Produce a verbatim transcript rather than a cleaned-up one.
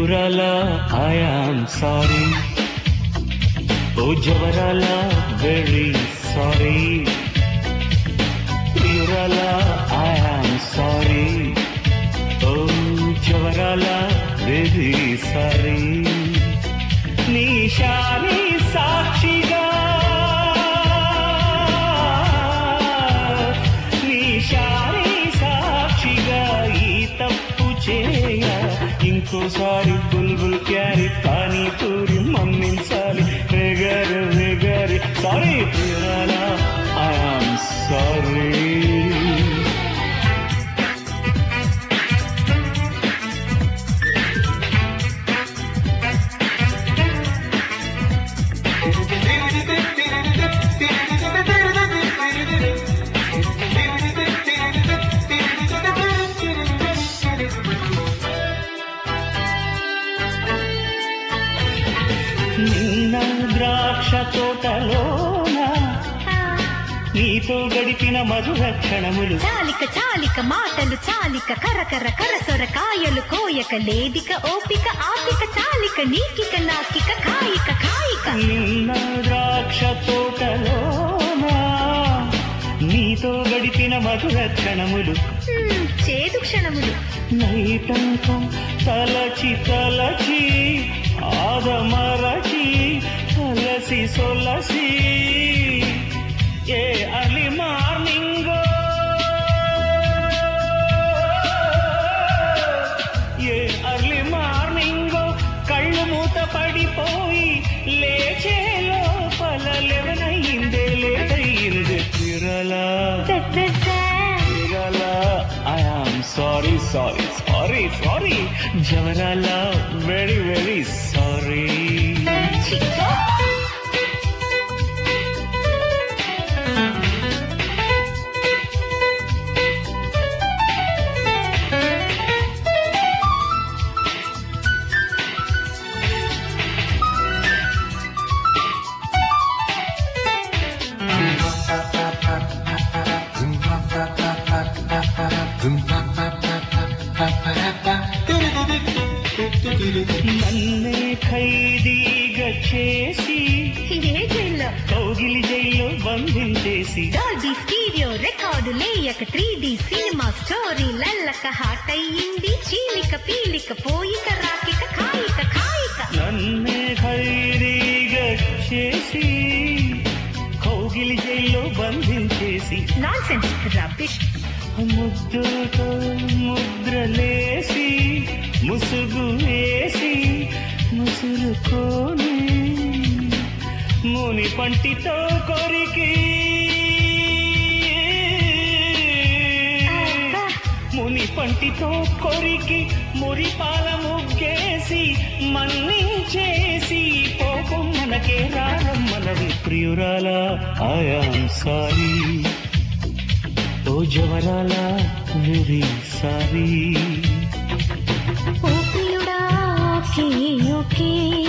ప్రియురాలా I am sorry, ఓ జవరాలా very sorry. ప్రియురాలా ఐ యామ్ సారీ, ఓ జవరాలా వెరీ సారీ. నిశాని సాక్షిగా నిశాని సాక్షిగా ఈ తప్పు చేయ ఇంకోసారి బుల్బుల్ క్యారీ పానీపూరి మన్నించాలి. వెగరు వెగరి సారీ ప్రియురాలా ఐ యామ్ సారీ. నిన్న ద్రాక్ష తోటలోన నీతో గడిపిన మధుర క్షణములు, చాలిక చాలిక మాటలు చాలిక కరకర కరసొర కాయలు కోయక లేదిక ఓపిక ఆపిక చాలిక నీకిక నాకిక కాయిక కాయిక. నిన్న ద్రాక్ష తోటలోన నీతో గడిపిన మధుర క్షణములు, చేదు క్షణములు నైటంకం తలచి తలచి ఆదమరచి అలసి సొలసి ఏ అర్లీ మార్నింగో ఏ అర్లీ మార్నింగో కళ్ళు మూత పడిపోయి లేచే లోపల లెవెనయిందే లేదయింది. ప్రియురాలా ప్రియురాలా I am sorry sorry sorry sorry. జవరాలా వెరీ వెరీ సారీ. నన్నే ఖైదీగా చేసి ఏ జైల్లో కౌగిలి జైల్లో బంధించేసి డాల్బీ స్టీరియో రికార్డు లేయక త్రీ డి సినిమా స్టోరీ లల్లక హాట్ అయ్యింది. చీలిక పీలిక పోయిక రాకిక కాయిక కాయిక. నన్నే ఖైదీగా చేసి కౌగిలి జైల్లో బంధించేసి నాన్సెన్స్ రబ్బిష్. ముద్దుతో ముద్రలేసి ముసుగు వేసి ముసురుకోని ముని పంటితో కొరికి ముని పంటితో కొరికి మురిపాల ముగ్గేసి మన్నించేసి పోకు మనకే రారమ్మనవి. ప్రియురాలా ఐ యామ్ సారీ, ఓ జవరాలా వెరీ సారీ. ఓ ప్రియుడా ఓకే ఓకే